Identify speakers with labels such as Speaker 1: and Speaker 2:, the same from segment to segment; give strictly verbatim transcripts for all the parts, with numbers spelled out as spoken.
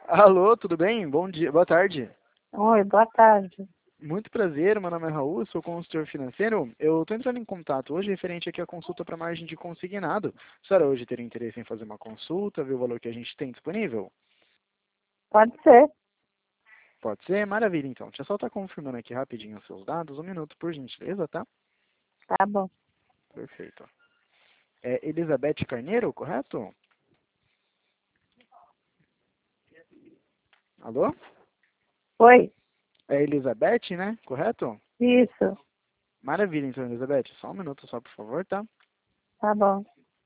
Speaker 1: Alô, tudo bem? Bom dia, boa tarde.
Speaker 2: Oi, boa tarde.
Speaker 1: Muito prazer, meu nome é Raul, sou consultor financeiro. Eu estou entrando em contato hoje referente aqui à consulta para margem de consignado. A senhora hoje teria interesse em fazer uma consulta, ver o valor que a gente tem disponível?
Speaker 2: Pode ser.
Speaker 1: Pode ser? Maravilha, então. Deixa eu só estar confirmando aqui rapidinho os seus dados. Um minuto, por gentileza, tá?
Speaker 2: Tá bom.
Speaker 1: Perfeito. É Elizabeth Carneiro, correto? Alô?
Speaker 2: Oi,
Speaker 1: É Elizabeth, né? Correto?
Speaker 2: isso.
Speaker 1: Maravilha, então, Elizabeth. Só um minuto só, por favor, tá?
Speaker 2: Tá bom.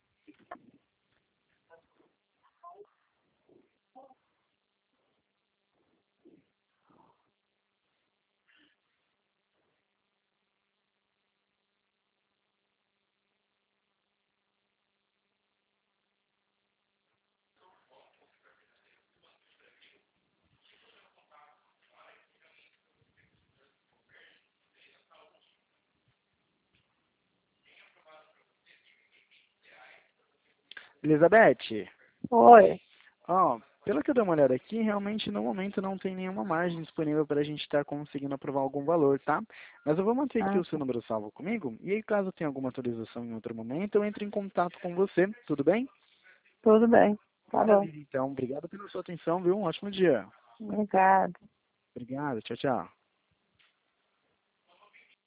Speaker 1: Elizabeth,
Speaker 2: Oi.
Speaker 1: ó, pelo que eu dei uma olhada aqui, realmente no momento não tem nenhuma margem disponível para a gente estar conseguindo aprovar algum valor, tá? Mas eu vou manter aqui
Speaker 2: Ah,
Speaker 1: o seu número salvo comigo, e aí caso tenha alguma atualização em outro momento, eu entre em contato com você, tudo bem?
Speaker 2: tudo bem. Tá bom.
Speaker 1: Maravilha, então. Obrigado pela sua atenção, viu? Um ótimo dia.
Speaker 2: Obrigada.
Speaker 1: Obrigado, tchau, tchau.